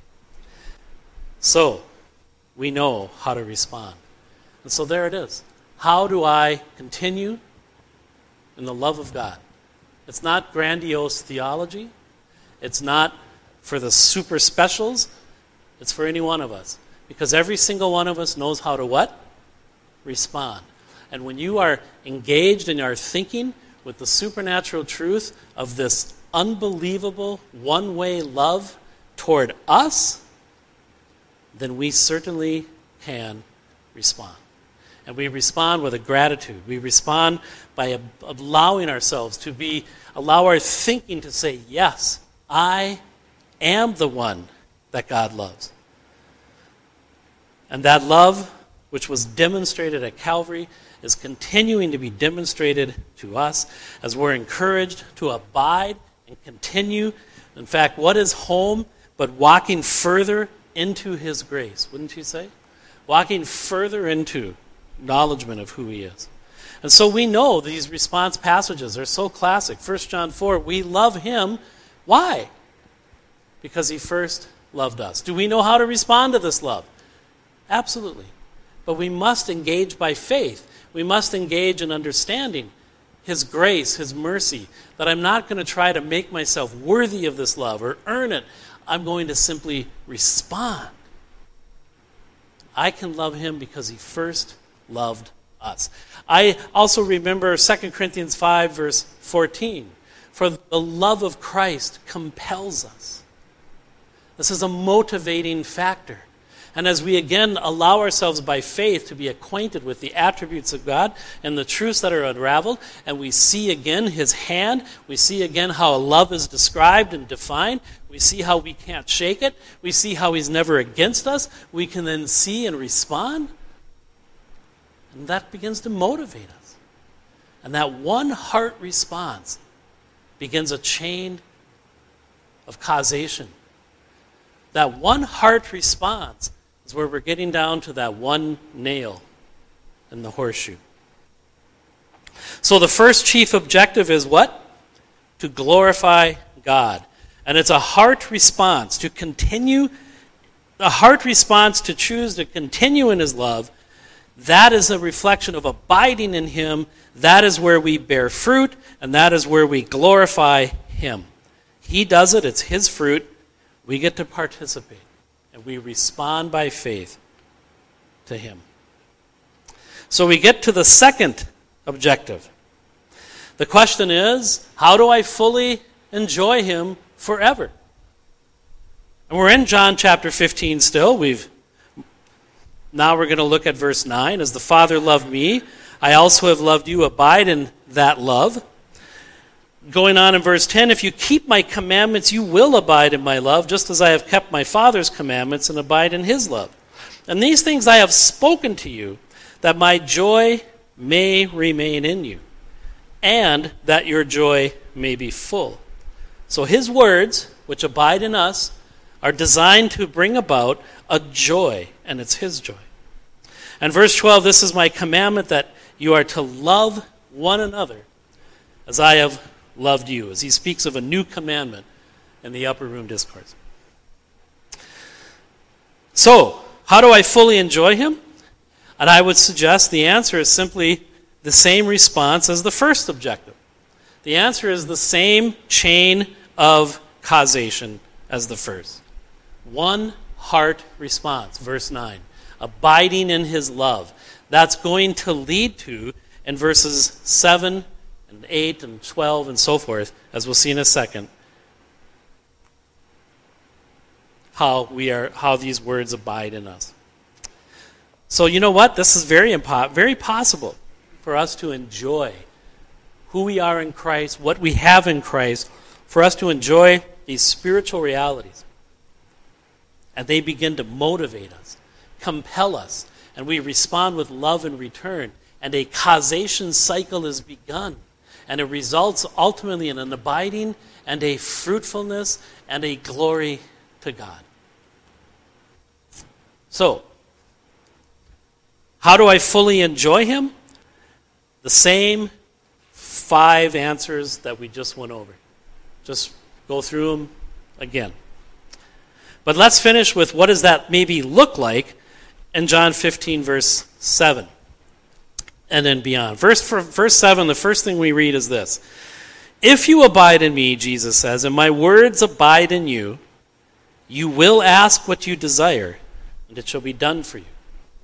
So, we know how to respond. And so there it is. How do I continue in the love of God? It's not grandiose theology. It's not for the super specials. It's for any one of us. Because every single one of us knows how to what? Respond. And when you are engaged in your thinking with the supernatural truth of this unbelievable one-way love toward us, then we certainly can respond. And we respond with a gratitude. We respond by allowing ourselves to be, allow our thinking to say, yes, I am the one that God loves. And that love, which was demonstrated at Calvary, is continuing to be demonstrated to us as we're encouraged to abide and continue. In fact, what is home but walking further into his grace, wouldn't you say? Walking further into acknowledgement of who he is. And so we know these response passages are so classic. First John four, we love him. Why? Because he first loved us. Do we know how to respond to this love? Absolutely. But we must engage by faith. We must engage in understanding his grace, his mercy, that I'm not going to try to make myself worthy of this love or earn it. I'm going to simply respond. I can love him because he first loved us. I also remember Second Corinthians five, verse fourteen. For the love of Christ compels us. This is a motivating factor. And as we again allow ourselves by faith to be acquainted with the attributes of God and the truths that are unraveled, and we see again his hand, we see again how love is described and defined, we see how we can't shake it, we see how he's never against us, we can then see and respond. And that begins to motivate us. And that one heart response begins a chain of causation. That one heart response is where we're getting down to that one nail in the horseshoe. So the first chief objective is what? To glorify God. And it's a heart response to continue, a heart response to choose to continue in his love. That is a reflection of abiding in him. That is where we bear fruit, and that is where we glorify him. He does it. It's his fruit. We get to participate, and we respond by faith to him. So we get to the second objective. The question is, how do I fully enjoy him forever? And we're in John chapter fifteen still. We've Now we're going to look at verse nine. As the Father loved me, I also have loved you. Abide in that love. Going on in verse ten, if you keep my commandments, you will abide in my love, just as I have kept my Father's commandments and abide in his love. And these things I have spoken to you, that my joy may remain in you, and that your joy may be full. So his words, which abide in us, are designed to bring about a joy, and it's his joy. And verse twelve, this is my commandment, that you are to love one another as I have loved you, as he speaks of a new commandment in the upper room discourse. So, how do I fully enjoy him? And I would suggest the answer is simply the same response as the first objective. The answer is the same chain of causation as the first. One heart response, verse nine. Abiding in his love. That's going to lead to, in verses seven and eight and twelve and so forth, as we'll see in a second, how we are, how these words abide in us. So you know what? This is very impo- very possible for us to enjoy who we are in Christ, what we have in Christ, for us to enjoy these spiritual realities. And they begin to motivate us, compel us, and we respond with love in return. And a causation cycle is begun. And it results ultimately in an abiding and a fruitfulness and a glory to God. So, how do I fully enjoy him? The same five answers that we just went over. Just go through them again. But let's finish with what does that maybe look like in John fifteen, verse seven, and then beyond. Verse, for, verse seven, the first thing we read is this. If you abide in me, Jesus says, and my words abide in you, you will ask what you desire, and it shall be done for you.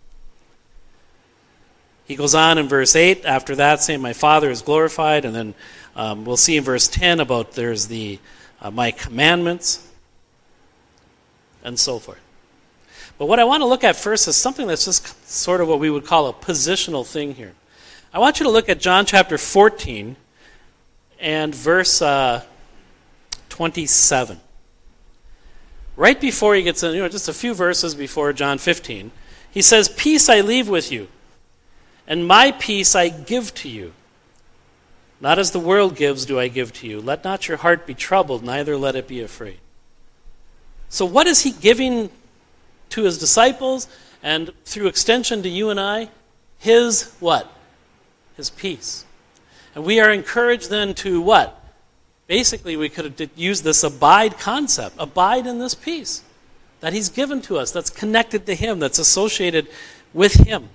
He goes on in verse eight, after that, saying, my Father is glorified, and then um, we'll see in verse ten about there's the uh, my commandments, and so forth. But what I want to look at first is something that's just sort of what we would call a positional thing here. I want you to look at John chapter fourteen and verse uh, twenty-seven. Right before he gets in, you know, just a few verses before John fifteen, he says, peace I leave with you, and my peace I give to you. Not as the world gives do I give to you. Let not your heart be troubled, neither let it be afraid. So what is he giving to his disciples, and through extension to you and I? His what? His peace. And we are encouraged then to what? Basically, we could have used this abide concept. Abide in this peace that he's given to us, that's connected to him, that's associated with him.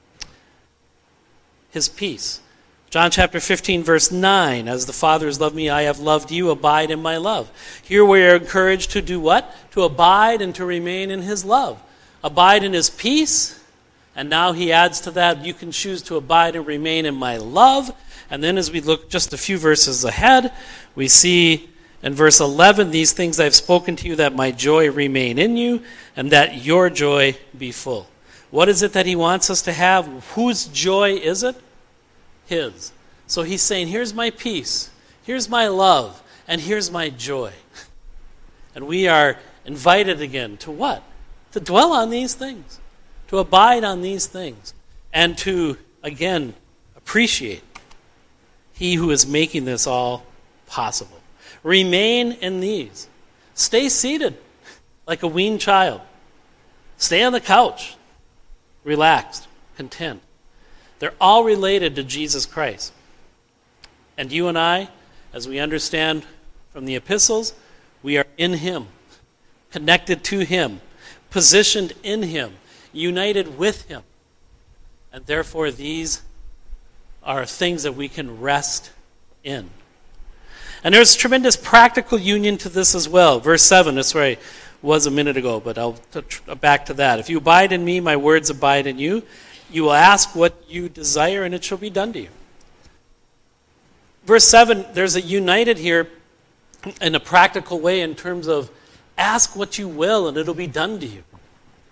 His peace. John chapter fifteen, verse nine, as the Father has loved me, I have loved you, abide in my love. Here we are encouraged to do what? To abide and to remain in his love. Abide in his peace, and now he adds to that, you can choose to abide and remain in my love. And then as we look just a few verses ahead, we see in verse eleven, these things I've spoken to you, that my joy remain in you, and that your joy be full. What is it that he wants us to have? Whose joy is it? His. So he's saying, here's my peace, here's my love, and here's my joy. And we are invited again to what? To dwell on these things, to abide on these things, and to, again, appreciate he who is making this all possible. Remain in these. Stay seated like a weaned child. Stay on the couch, relaxed, content. They're all related to Jesus Christ. And you and I, as we understand from the epistles, we are in him, connected to him, positioned in him, united with him. And therefore these are things that we can rest in. And there's tremendous practical union to this as well. Verse seven, that's where I was a minute ago, but I'll t- back to that. If you abide in me, my words abide in you. You will ask what you desire, and it shall be done to you. Verse seven, there's a united here in a practical way in terms of ask what you will, and it'll be done to you.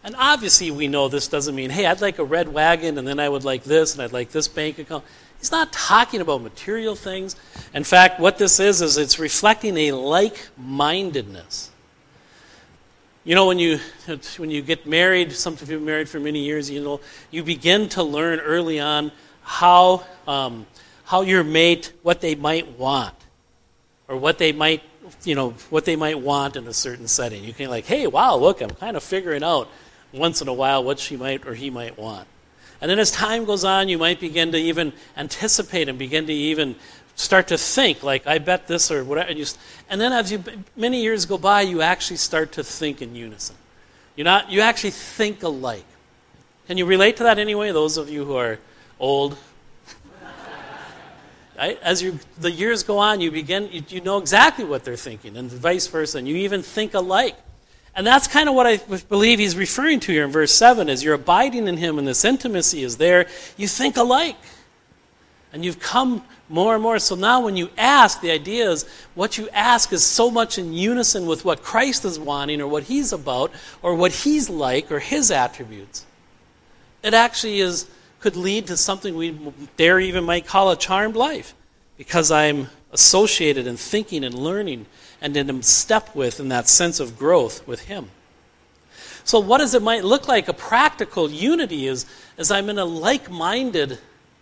And obviously we know this doesn't mean, hey, I'd like a red wagon, and then I would like this, and I'd like this bank account. He's not talking about material things. In fact, what this is, is it's reflecting a like-mindedness. You know, when you when you get married, some of you have been married for many years, you know, you begin to learn early on how um, how your mate, what they might want, or what they might, you know, what they might want in a certain setting. You can like, hey, wow, look, I'm kind of figuring out once in a while what she might or he might want. And then as time goes on, you might begin to even anticipate and begin to even start to think, like, I bet this or whatever. And, you, and then as you, many years go by, you actually start to think in unison. You're not, you actually think alike. Can you relate to that anyway, those of you who are old? Right? As you, the years go on, you begin, you, you know exactly what they're thinking, and vice versa, and you even think alike. And that's kind of what I believe he's referring to here in verse seven, is you're abiding in him and this intimacy is there. You think alike. And you've come more and more. So now when you ask, the idea is what you ask is so much in unison with what Christ is wanting or what he's about or what he's like or his attributes. It actually is could lead to something we dare even might call a charmed life, because I'm associated and thinking and learning and in step with, in that sense of growth with him. So what does it might look like? A practical unity is, is I'm in a like-minded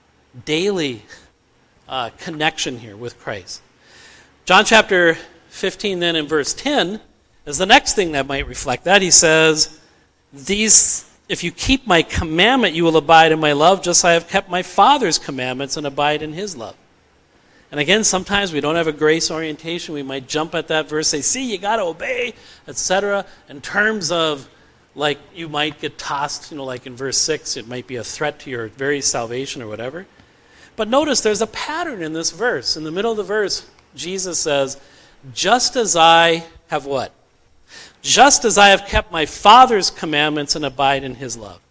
daily uh, connection here with Christ. John chapter fifteen then in verse ten is the next thing that might reflect that. He says, "These, if you keep my commandment, you will abide in my love, just as I have kept my Father's commandments and abide in his love." And again, sometimes we don't have a grace orientation. We might jump at that verse, say, see, you got to obey, et cetera. In terms of, like, you might get tossed, you know, like in verse six, it might be a threat to your very salvation or whatever. But notice there's a pattern in this verse. In the middle of the verse, Jesus says, just as I have what? Just as I have kept my Father's commandments and abide in his love.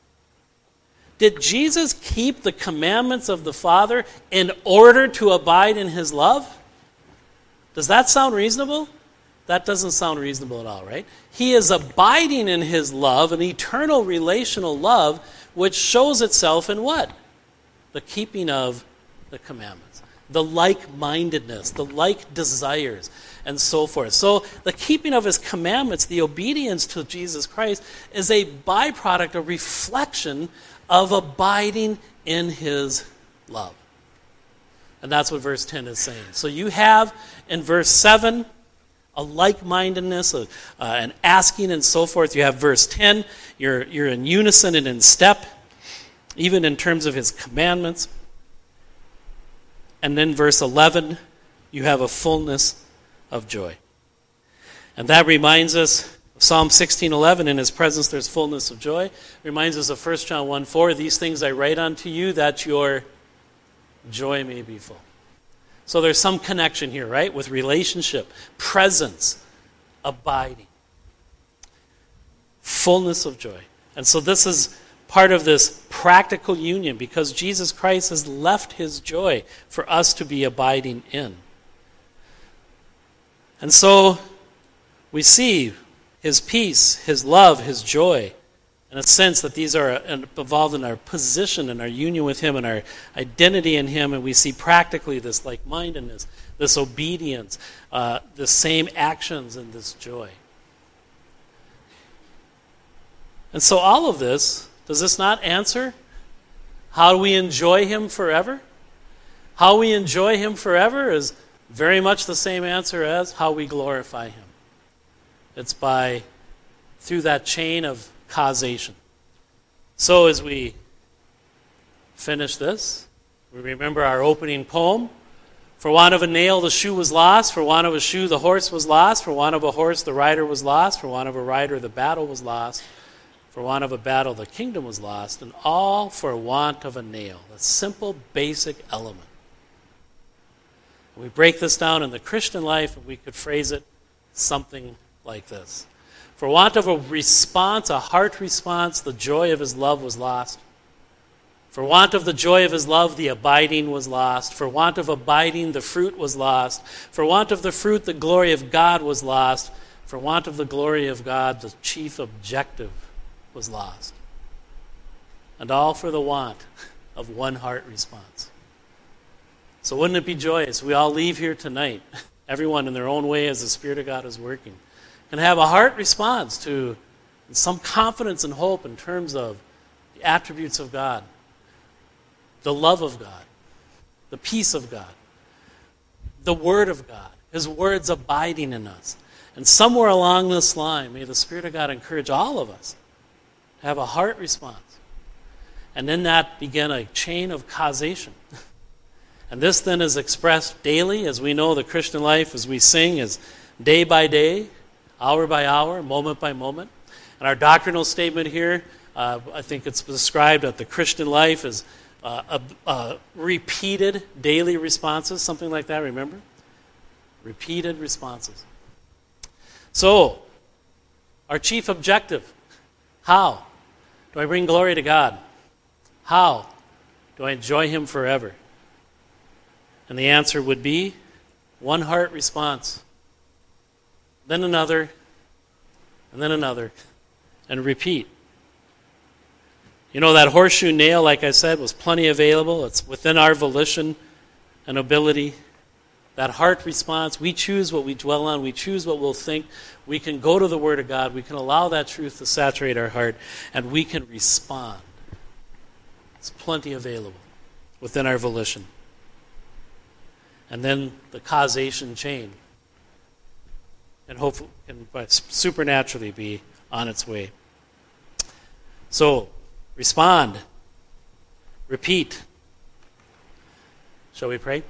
Did Jesus keep the commandments of the Father in order to abide in his love? Does that sound reasonable? That doesn't sound reasonable at all, right? He is abiding in his love, an eternal relational love, which shows itself in what? The keeping of the commandments. The like-mindedness, the like desires, and so forth. So the keeping of his commandments, the obedience to Jesus Christ, is a byproduct, a reflection of abiding in his love. And that's what verse ten is saying. So you have in verse seven a like-mindedness, a, uh, an asking and so forth. You have verse ten, you're, you're in unison and in step, even in terms of his commandments. And then verse eleven, you have a fullness of joy. And that reminds us of Psalm sixteen eleven, in his presence there's fullness of joy. Reminds us of First John one four, these things I write unto you that your joy may be full. So there's some connection here, right? With relationship, presence, abiding. Fullness of joy. And so this is part of this practical union, because Jesus Christ has left his joy for us to be abiding in. And so we see his peace, his love, his joy, in a sense that these are involved in our position and our union with him and our identity in him, and we see practically this like-mindedness, this obedience, uh, the same actions, and this joy. And so all of this, does this not answer how we enjoy him forever? How we enjoy him forever is very much the same answer as how we glorify him. It's by, through that chain of causation. So as we finish this, we remember our opening poem. For want of a nail the shoe was lost, for want of a shoe the horse was lost, for want of a horse the rider was lost, for want of a rider the battle was lost, for want of a battle the kingdom was lost, and all for want of a nail. A simple, basic element. We break this down in the Christian life, and we could phrase it something like this. For want of a response, a heart response, the joy of his love was lost. For want of the joy of his love, the abiding was lost. For want of abiding, the fruit was lost. For want of the fruit, the glory of God was lost. For want of the glory of God, the chief objective was lost. And all for the want of one heart response. So wouldn't it be joyous? We all leave here tonight, everyone in their own way as the Spirit of God is working, and have a heart response to some confidence and hope in terms of the attributes of God, the love of God, the peace of God, the Word of God, His words abiding in us. And somewhere along this line, may the Spirit of God encourage all of us to have a heart response. And in that begin a chain of causation. And this then is expressed daily, as we know the Christian life, as we sing, is day by day, hour by hour, moment by moment. And our doctrinal statement here, uh, I think it's described that the Christian life is uh, a, a repeated daily responses, something like that, remember? Repeated responses. So, our chief objective, how do I bring glory to God? How do I enjoy Him forever? And the answer would be one heart response, then another, and then another, and repeat. You know, that horseshoe nail, like I said, was plenty available. It's within our volition and ability. That heart response, we choose what we dwell on. We choose what we'll think. We can go to the Word of God. We can allow that truth to saturate our heart, and we can respond. It's plenty available within our volition. And then the causation chain and hopefully can supernaturally be on its way. So, respond. Repeat. Shall we pray?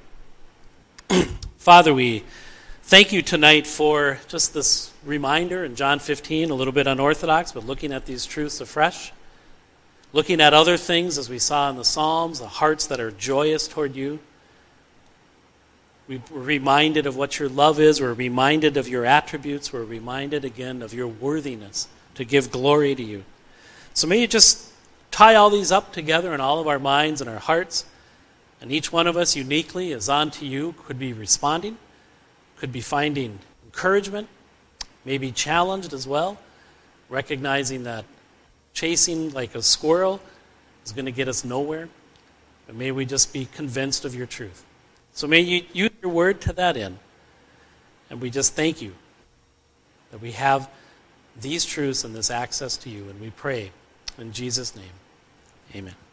Father, we thank you tonight for just this reminder in John fifteen, a little bit unorthodox, but looking at these truths afresh. Looking at other things, as we saw in the Psalms, the hearts that are joyous toward you. We're reminded of what your love is. We're reminded of your attributes. We're reminded again of your worthiness to give glory to you. So may you just tie all these up together in all of our minds and our hearts. And each one of us uniquely is on to you, could be responding, could be finding encouragement, maybe challenged as well, recognizing that chasing like a squirrel is going to get us nowhere. But may we just be convinced of your truth. So may you use your word to that end. And we just thank you that we have these truths and this access to you. And we pray in Jesus' name. Amen.